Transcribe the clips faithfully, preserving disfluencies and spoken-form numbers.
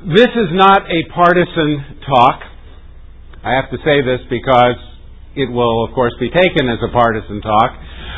This is not a partisan talk. I have to say this because it will, of course, be taken as a partisan talk.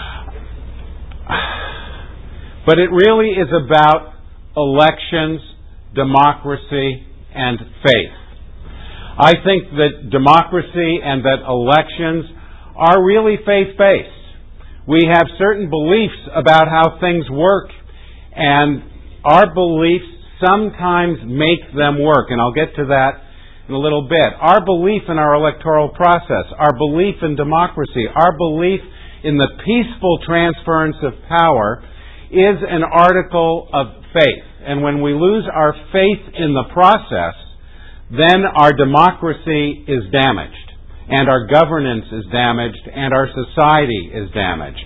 But it really is about elections, democracy, and faith. I think that democracy and that elections are really faith-based. We have certain beliefs about how things work, and our beliefs sometimes make them work, and I'll get to that in a little bit. Our belief in our electoral process, our belief in democracy, our belief in the peaceful transference of power is an article of faith. And when we lose our faith in the process, then our democracy is damaged, and our governance is damaged, and our society is damaged.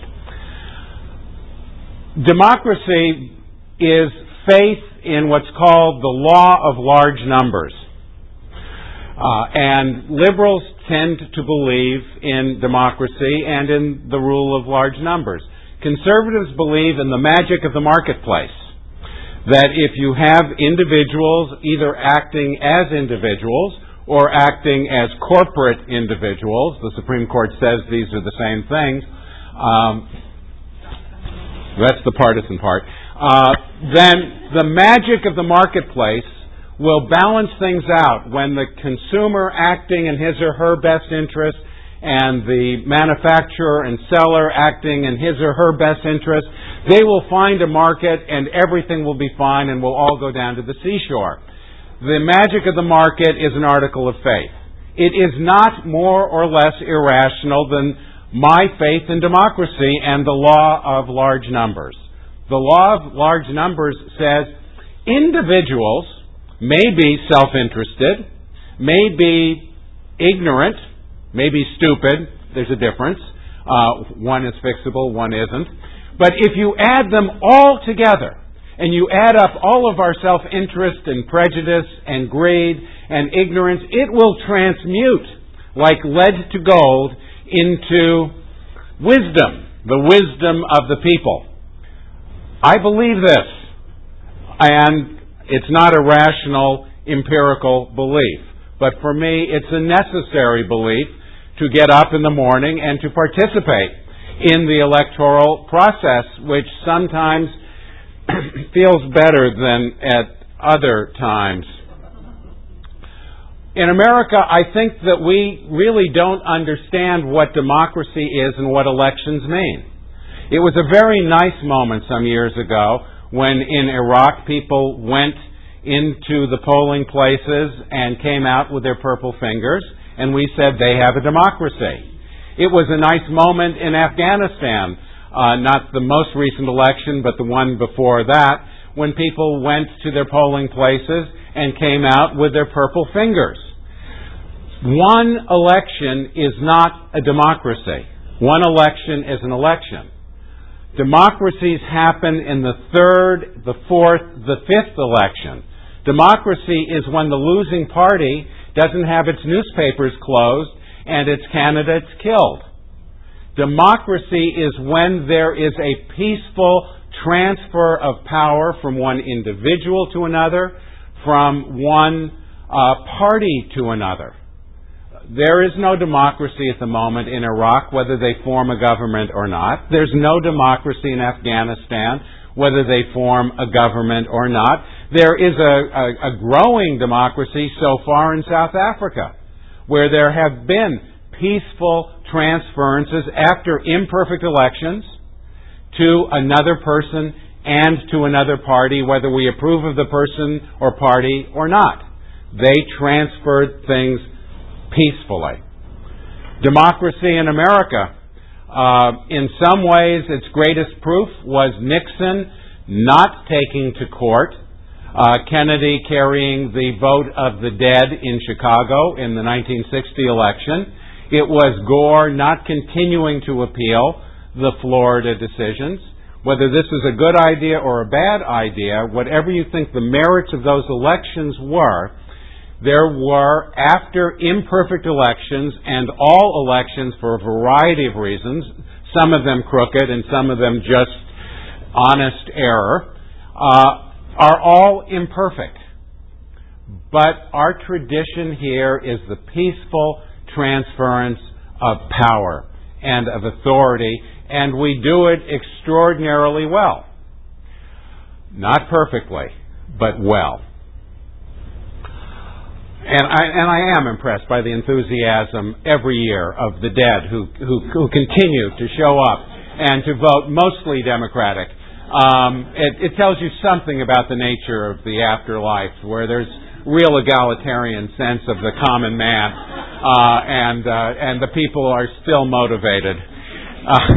Democracy is faith in what's called the law of large numbers. Uh, and liberals tend to believe in democracy and in the rule of large numbers. Conservatives believe in the magic of the marketplace. That if you have individuals either acting as individuals or acting as corporate individuals, the Supreme Court says these are the same things, um, that's the partisan part, uh, then the magic of the marketplace will balance things out when the consumer acting in his or her best interest and the manufacturer and seller acting in his or her best interest. They will find a market and everything will be fine and we'll all go down to the seashore. The magic of the market is an article of faith. It is not more or less irrational than my faith in democracy and the law of large numbers. The law of large numbers says individuals may be self-interested, may be ignorant, may be stupid. There's a difference. Uh, one is fixable, one isn't. But if you add them all together, and you add up all of our self-interest and prejudice and greed and ignorance, it will transmute like lead to gold into wisdom, the wisdom of the people. I believe this, and it's not a rational, empirical belief. But for me, it's a necessary belief to get up in the morning and to participate in the electoral process, which sometimes feels better than at other times. In America, I think that we really don't understand what democracy is and what elections mean. It was a very nice moment some years ago when in Iraq people went into the polling places and came out with their purple fingers, and we said they have a democracy. It was a nice moment in Afghanistan, uh, not the most recent election, but the one before that, when people went to their polling places and came out with their purple fingers. One election is not a democracy. One election is an election. Democracies happen in the third, the fourth, the fifth election. Democracy is when the losing party doesn't have its newspapers closed and its candidates killed. Democracy is when there is a peaceful transfer of power from one individual to another, from one uh, party to another. There is no democracy at the moment in Iraq, whether they form a government or not. There's no democracy in Afghanistan, whether they form a government or not. There is a, a, a growing democracy so far in South Africa, where there have been peaceful transferences after imperfect elections to another person and to another party, whether we approve of the person or party or not. They transferred things peacefully. Democracy in America, uh, in some ways its greatest proof was Nixon not taking to court uh, Kennedy carrying the vote of the dead in Chicago in the nineteen sixty election. It was Gore not continuing to appeal the Florida decisions. Whether this is a good idea or a bad idea, whatever you think the merits of those elections were, there were, after imperfect elections, and all elections for a variety of reasons, some of them crooked and some of them just honest error, uh, are all imperfect. but our tradition here is the peaceful transference of power and of authority, and we do it extraordinarily well. Not perfectly, but well. And I, and I am impressed by the enthusiasm every year of the dead who, who, who continue to show up and to vote mostly Democratic. Um, it, it tells you something about the nature of the afterlife, where there's real egalitarian sense of the common man, uh, and uh, and the people are still motivated. Uh,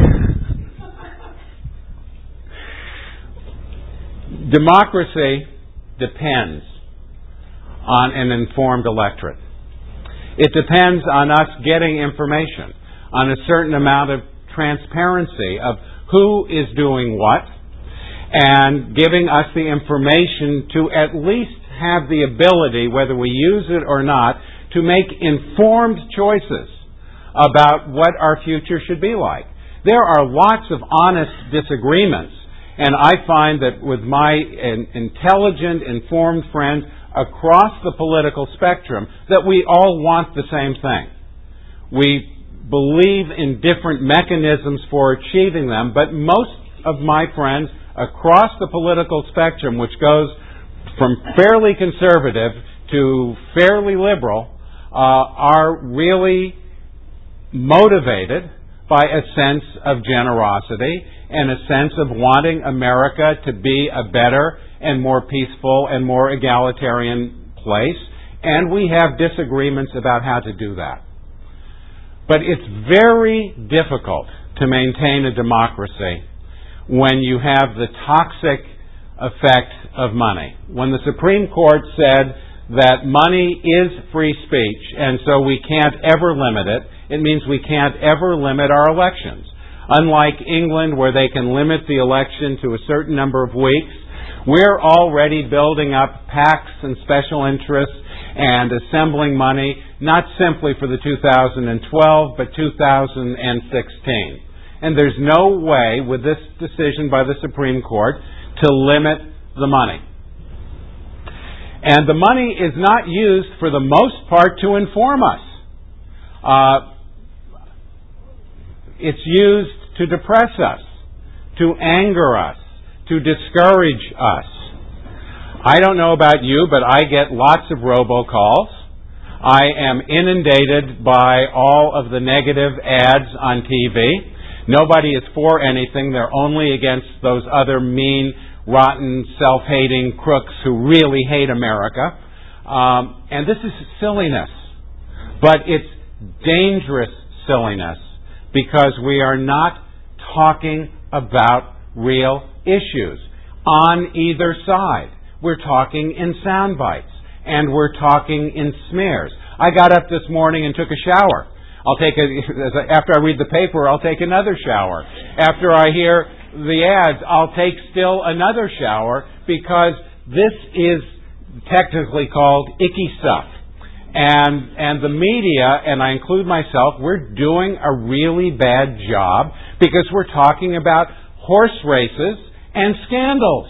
democracy depends on an informed electorate. It depends on us getting information, on a certain amount of transparency of who is doing what, and giving us the information to at least have the ability, whether we use it or not, to make informed choices about what our future should be like. There are lots of honest disagreements, and I find that with my intelligent, informed friends across the political spectrum, that we all want the same thing. We believe in different mechanisms for achieving them, but most of my friends across the political spectrum, which goes from fairly conservative to fairly liberal, uh, are really motivated by a sense of generosity and a sense of wanting America to be a better and more peaceful and more egalitarian place. And we have disagreements about how to do that. But it's very difficult to maintain a democracy when you have the toxic effect of money. When the Supreme Court said that money is free speech, and so we can't ever limit it, it means we can't ever limit our elections. Unlike England, where they can limit the election to a certain number of weeks, we're already building up PACs and special interests and assembling money, not simply for the two thousand twelve, but two thousand sixteen. And there's no way, with this decision by the Supreme Court, to limit the money. And the money is not used, for the most part, to inform us. Uh, it's used to depress us, to anger us, to discourage us. I don't know about you, but I get lots of robocalls. I am inundated by all of the negative ads on T V. Nobody is for anything. They're only against those other mean, rotten, self-hating crooks who really hate America. Um, and this is silliness. But it's dangerous silliness, because we are not talking about real issues on either side. We're talking in sound bites, and we're talking in smears. I got up this morning and took a shower. I'll take a, after I read the paper, I'll take another shower. After I hear the ads, I'll take still another shower, because this is technically called icky stuff. And and the media, and I include myself, we're doing a really bad job, because we're talking about horse races and scandals.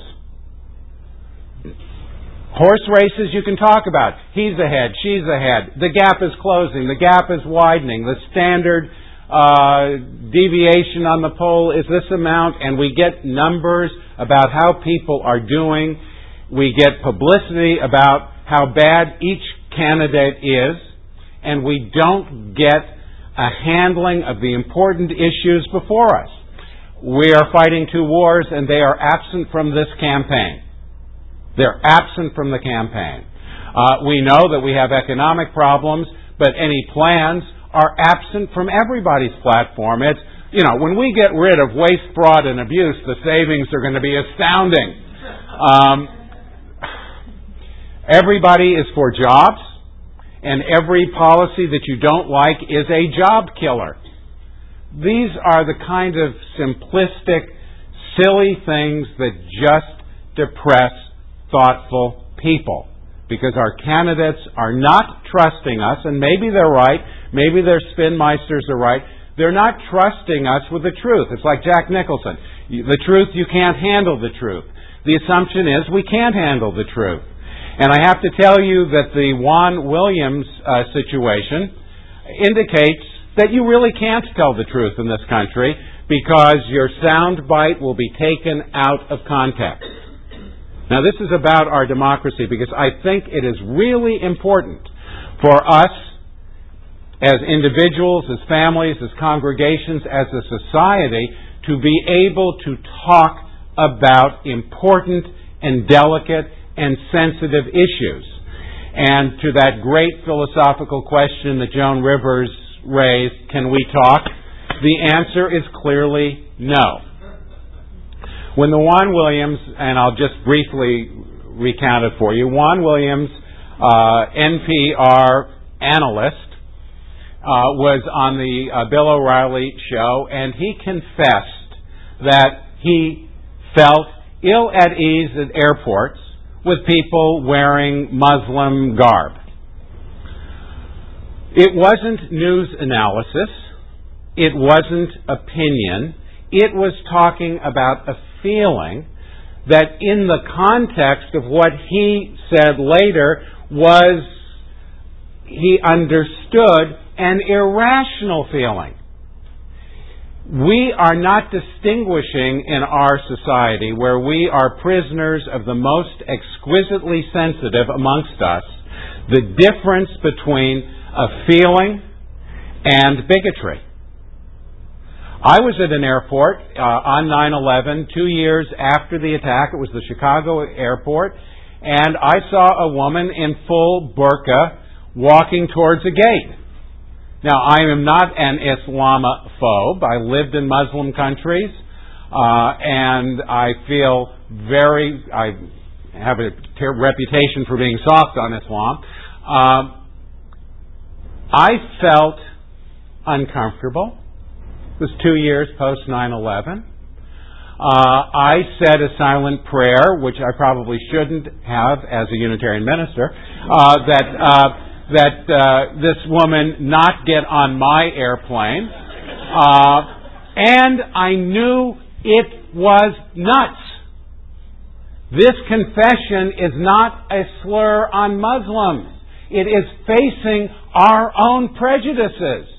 Horse races you can talk about. He's ahead, she's ahead. The gap is closing, the gap is widening. The standard uh, deviation on the poll is this amount, and we get numbers about how people are doing. We get publicity about how bad each candidate is, and we don't get a handling of the important issues before us. We are fighting two wars, and they are absent from this campaign. They're absent from the campaign. Uh, we know that we have economic problems, but any plans are absent from everybody's platform. It's, you know, when we get rid of waste, fraud, and abuse, the savings are going to be astounding. Um, everybody is for jobs, and every policy that you don't like is a job killer. These are the kind of simplistic, silly things that just depress thoughtful people, because our candidates are not trusting us, and maybe they're right, maybe their spinmeisters are right. They're not trusting us with the truth. It's like Jack Nicholson. The truth, you can't handle the truth. The assumption is we can't handle the truth. And I have to tell you that the Juan Williams uh, situation indicates that you really can't tell the truth in this country because your sound bite will be taken out of context. Now, this is about our democracy because I think it is really important for us as individuals, as families, as congregations, as a society to be able to talk about important and delicate and sensitive issues. And to that great philosophical question that Joan Rivers raised, can we talk? The answer is clearly no. When the Juan Williams, and I'll just briefly recount it for you, Juan Williams, uh, N P R analyst, uh, was on the uh, Bill O'Reilly show, and he confessed that he felt ill at ease at airports with people wearing Muslim garb. It wasn't news analysis. It wasn't opinion. It was talking about a feeling that in the context of what he said later was, he understood, an irrational feeling. We are not distinguishing in our society, where we are prisoners of the most exquisitely sensitive amongst us, the difference between a feeling and bigotry. I was at an airport uh, on nine eleven, two years after the attack. It was the Chicago airport, and I saw a woman in full burqa walking towards a gate. Now, I am not an Islamophobe. I lived in Muslim countries, uh, and I feel very, I have a ter- reputation for being soft on Islam. Uh, I felt uncomfortable. It was two years post nine eleven. Uh, I said a silent prayer, which I probably shouldn't have as a Unitarian minister, uh, that... Uh, that uh, this woman not get on my airplane. Uh, and I knew it was nuts. This confession is not a slur on Muslims. It is facing our own prejudices.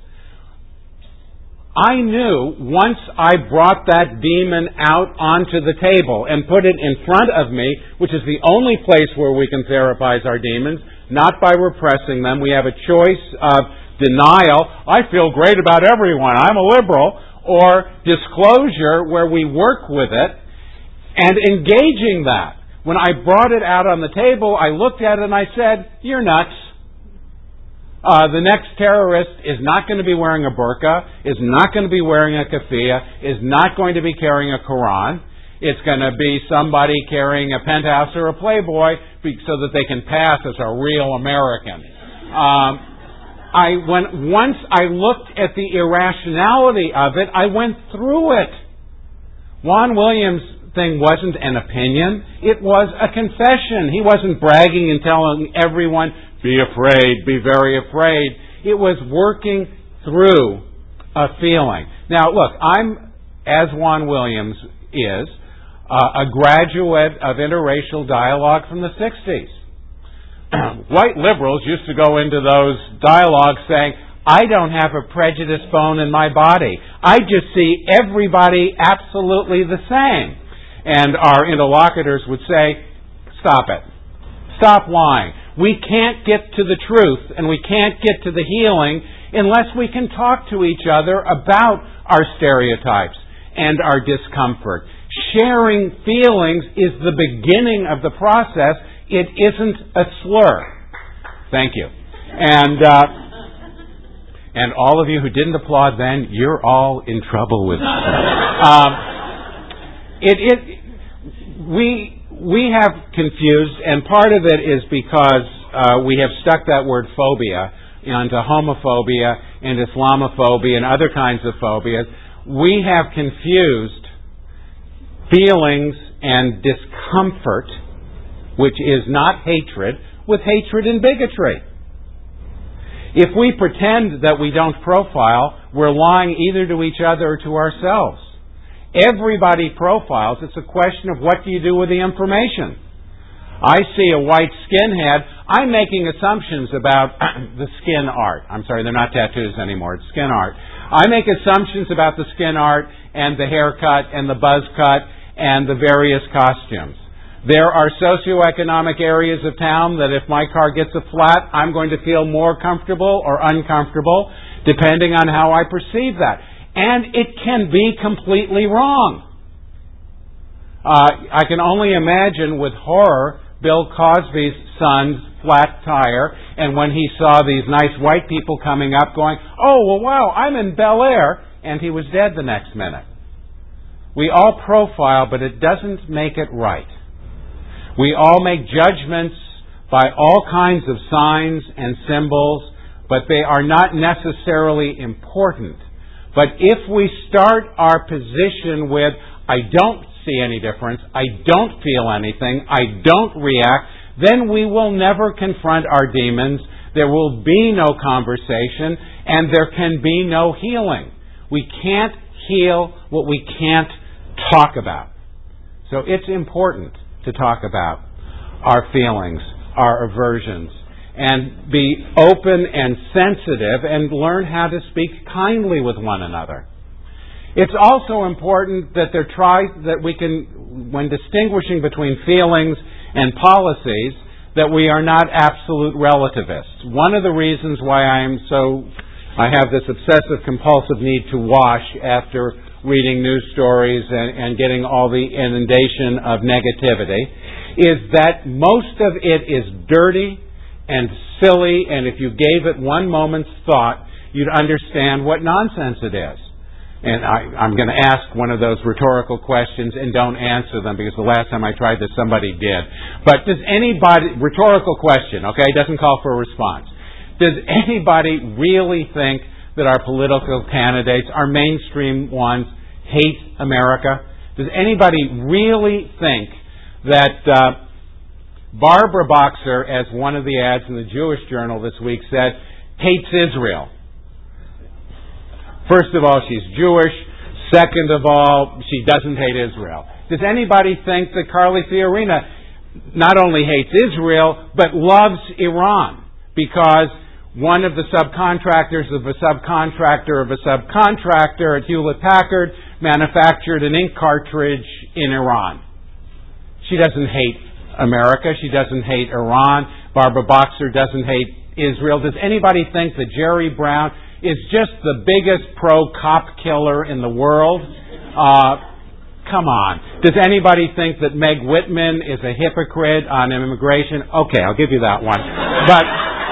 I knew once I brought that demon out onto the table and put it in front of me, which is the only place where we can therapize our demons, not by repressing them. We have a choice of denial. I feel great about everyone. I'm a liberal. Or disclosure, where we work with it and engaging that. When I brought it out on the table, I looked at it and I said, "You're nuts. Uh, the next terrorist is not going to be wearing a burqa, is not going to be wearing a keffiyeh, is not going to be carrying a Quran. It's going to be somebody carrying a penthouse or a Playboy so that they can pass as a real American." Um, I when once I looked at the irrationality of it, I went through it. Juan Williams' thing wasn't an opinion. It was a confession. He wasn't bragging and telling everyone, "Be afraid, be very afraid." It was working through a feeling. Now, look, I'm, as Juan Williams is, Uh, a graduate of interracial dialogue from the sixties. White liberals used to go into those dialogues saying, "I don't have a prejudice bone in my body. I just see everybody absolutely the same." And our interlocutors would say, "Stop it. Stop lying. We can't get to the truth and we can't get to the healing unless we can talk to each other about our stereotypes and our discomfort. Sharing feelings is the beginning of the process. It isn't a slur." Thank you. And uh, and all of you who didn't applaud then, you're all in trouble with me. um, it, it, we, we have confused, and part of it is because uh, we have stuck that word phobia onto homophobia and Islamophobia and other kinds of phobias. We have confused feelings and discomfort, which is not hatred, with hatred and bigotry. If we pretend that we don't profile, we're lying either to each other or to ourselves. Everybody profiles. It's a question of what do you do with the information. I see a white skinhead, I'm making assumptions about the skin art. I'm sorry, they're not tattoos anymore, it's skin art. I make assumptions about the skin art and the haircut and the buzz cut and the various costumes. There are socioeconomic areas of town that if my car gets a flat, I'm going to feel more comfortable or uncomfortable depending on how I perceive that. And it can be completely wrong. Uh, I can only imagine with horror Bill Cosby's son's flat tire, and when he saw these nice white people coming up going, oh, well, wow, I'm in Bel Air, and he was dead the next minute. We all profile, but it doesn't make it right. We all make judgments by all kinds of signs and symbols, but they are not necessarily important. But if we start our position with, I don't see any difference, I don't feel anything, I don't react, then we will never confront our demons, there will be no conversation, and there can be no healing. We can't heal what we can't talk about. So it's important to talk about our feelings, our aversions, and be open and sensitive and learn how to speak kindly with one another. It's also important that there try that we can, when distinguishing between feelings and policies, that we are not absolute relativists. One of the reasons why I am so, I have this obsessive compulsive need to wash after reading news stories and, and getting all the inundation of negativity, is that most of it is dirty and silly, and if you gave it one moment's thought, you'd understand what nonsense it is. And I, I'm going to ask one of those rhetorical questions and don't answer them because the last time I tried this, somebody did. But does anybody, rhetorical question, okay, doesn't call for a response. Does anybody really think that our political candidates, our mainstream ones, hate America? Does anybody really think that uh, Barbara Boxer, as one of the ads in the Jewish Journal this week said, hates Israel? First of all, she's Jewish. Second of all, she doesn't hate Israel. Does anybody think that Carly Fiorina not only hates Israel, but loves Iran? Because one of the subcontractors of a subcontractor of a subcontractor at Hewlett-Packard manufactured an ink cartridge in Iran. She doesn't hate America. She doesn't hate Iran. Barbara Boxer doesn't hate Israel. Does anybody think that Jerry Brown is just the biggest pro-cop killer in the world? Uh, come on. Does anybody think that Meg Whitman is a hypocrite on immigration? Okay, I'll give you that one. But,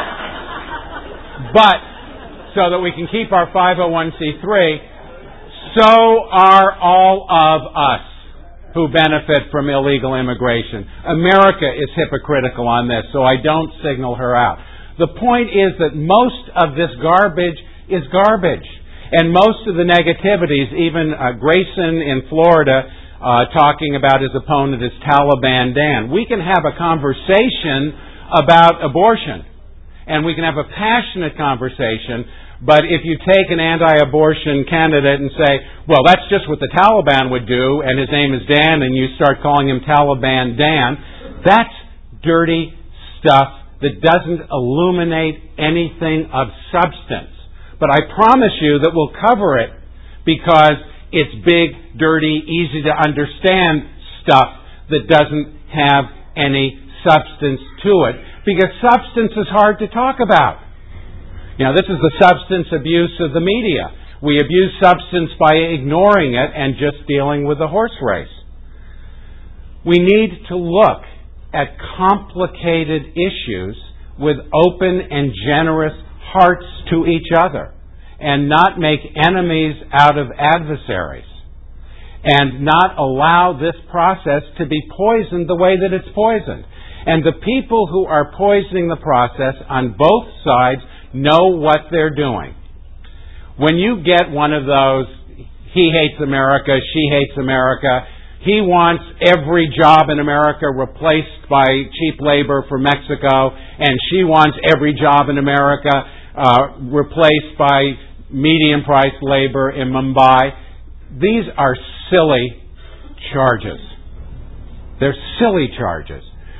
but, so that we can keep our five oh one c three, so are all of us who benefit from illegal immigration. America is hypocritical on this, so I don't signal her out. The point is that most of this garbage is garbage. And most of the negativities, even uh, Grayson in Florida uh, talking about his opponent as Taliban Dan. We can have a conversation about abortion. And we can have a passionate conversation. But if you take an anti-abortion candidate and say, well, that's just what the Taliban would do, and his name is Dan, and you start calling him Taliban Dan, that's dirty stuff that doesn't illuminate anything of substance. But I promise you that we'll cover it because it's big, dirty, easy to understand stuff that doesn't have any substance to it. Because substance is hard to talk about. You know, this is the substance abuse of the media. We abuse substance by ignoring it and just dealing with the horse race. We need to look at complicated issues with open and generous hearts to each other and not make enemies out of adversaries and not allow this process to be poisoned the way that it's poisoned. And the people who are poisoning the process on both sides know what they're doing. When you get one of those, he hates America, she hates America, he wants every job in America replaced by cheap labor from Mexico, and she wants every job in America uh, replaced by medium-priced labor in Mumbai. These are silly charges. They're silly charges.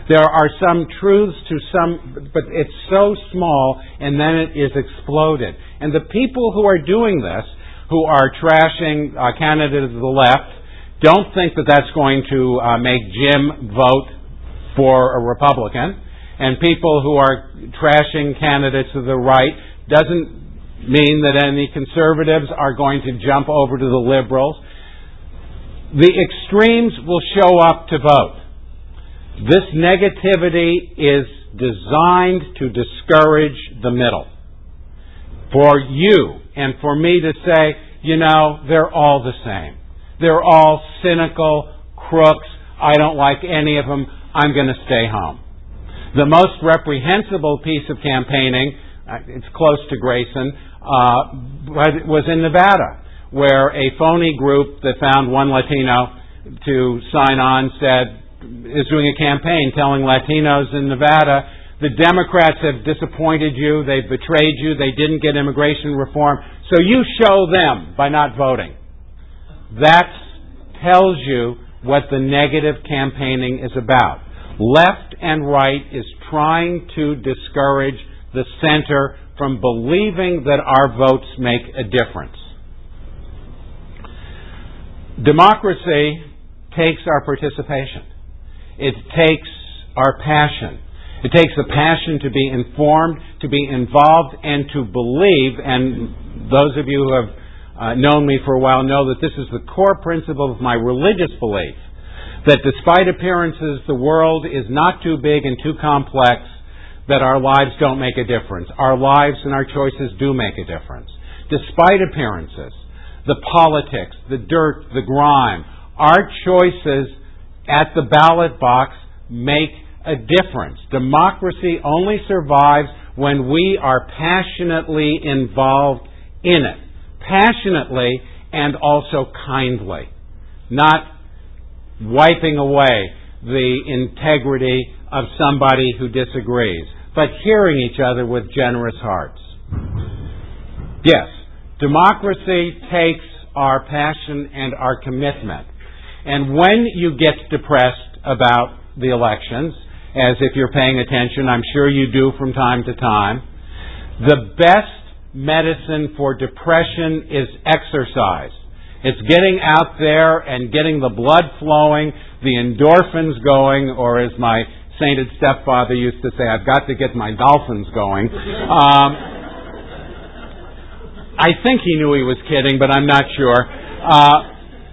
There are some truths to some, but it's so small, and then it is exploded. And the people who are doing this, who are trashing uh, candidates of the left, don't think that that's going to uh, make Jim vote for a Republican. And people who are trashing candidates of the right doesn't mean that any conservatives are going to jump over to the liberals. The extremes will show up to vote. This negativity is designed to discourage the middle. For you and for me to say, you know, they're all the same. They're all cynical crooks. I don't like any of them. I'm going to stay home. The most reprehensible piece of campaigning, it's close to Grayson, uh, was in Nevada, where a phony group that found one Latino to sign on said, is doing a campaign telling Latinos in Nevada, the Democrats have disappointed you, they've betrayed you, they didn't get immigration reform, so you show them by not voting. That tells you what the negative campaigning is about. Left and right is trying to discourage the center from believing that our votes make a difference. Democracy takes our participation. It takes our passion. It takes a passion to be informed, to be involved, and to believe, and those of you who have uh, known me for a while know that this is the core principle of my religious belief, that despite appearances, the world is not too big and too complex, that our lives don't make a difference. Our lives and our choices do make a difference. Despite appearances, the politics, the dirt, the grime, our choices at the ballot box make a difference. Democracy only survives when we are passionately involved in it. Passionately and also kindly. Not wiping away the integrity of somebody who disagrees, but hearing each other with generous hearts. Yes, democracy takes our passion and our commitment. And when you get depressed about the elections, as if you're paying attention, I'm sure you do from time to time, the best medicine for depression is exercise. It's getting out there and getting the blood flowing, the endorphins going, or as my sainted stepfather used to say, I've got to get my dolphins going. Um, I think he knew he was kidding, but I'm not sure. Uh,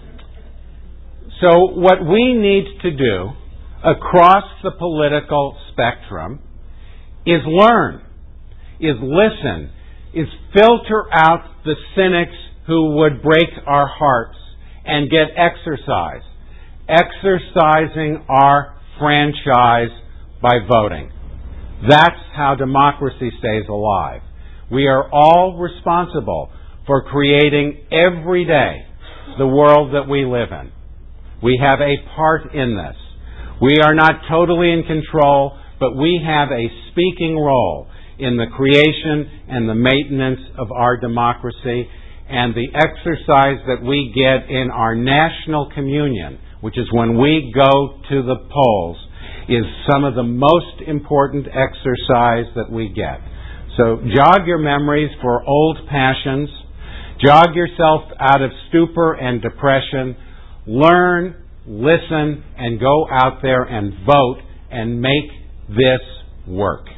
so what we need to do across the political spectrum is learn, is listen, is filter out the cynics who would break our hearts and get exercise. Exercising our franchise by voting. That's how democracy stays alive. We are all responsible for creating every day the world that we live in. We have a part in this. We are not totally in control, but we have a speaking role in the creation and the maintenance of our democracy, and the exercise that we get in our national communion, which is when we go to the polls, is some of the most important exercise that we get. So jog your memories for old passions. Jog yourself out of stupor and depression. Learn, listen, and go out there and vote and make this work.